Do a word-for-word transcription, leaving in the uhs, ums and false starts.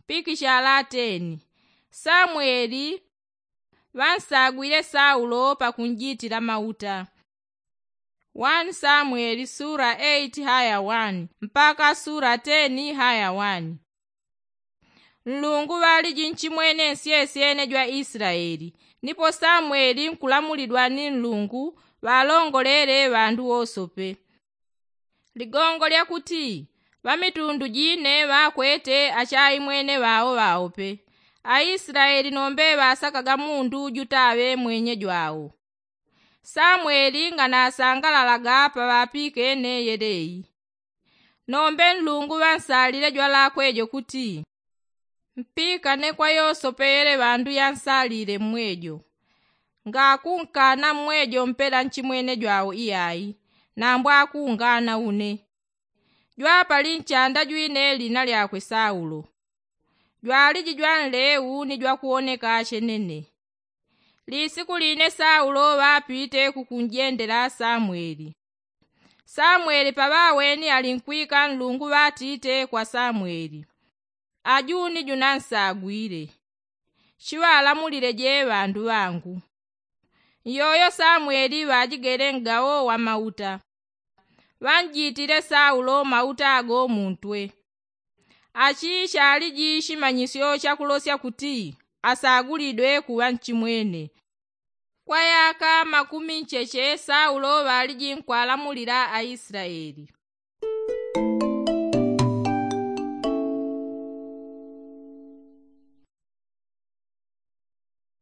pikisha lateni. Samueli wansagwile Saulo pakunjitila mauta. wani Samueli sura eight haya wani mpaka sura ten haya wani. Mlungu waliji nchimwene nsyene jwa Israeli. Nipo Samueli nkulamulidwa ni Mlungu walongolele bandu osope. Ligongo lya kuti wamitundu jine wakwete achayi mwene wao waope. Aisraeli nombe basakaga mundu jutawe mwenye jwawo. Samueli nganasangalalaga pa wapike ne yedeyi. Nombe Mlungu wansalile jwa lakwejo kuti mpika ne kwa yosopele bandu yansalile mwejo. Nga kunkana mwejo mpela nchimwene jwawo iyayi, nambwa akungana une. Jwapa linchanda jwine lina lyakwe Saulo. Jwaliji jwanlewu ni jwakuoneka chenene. Lisiku line Saulo wapite kukunjendela Samueli. Samueli pabaweni alinkwika Mlungu watite kwa Samueli. Ajuni junansagwile. Shiwalamulile je bandu bangu. Yoyo Samueli wajigele ngawo wa mauta. Wanjitile Saulo mauta ago muntwe. Achisha aliji shimanyisyo chakulosya kuti asagulidwe kuwa nchimwene. Kwa yaka makumi ncheche Saulo waliji nkwalamulila Aisraeli.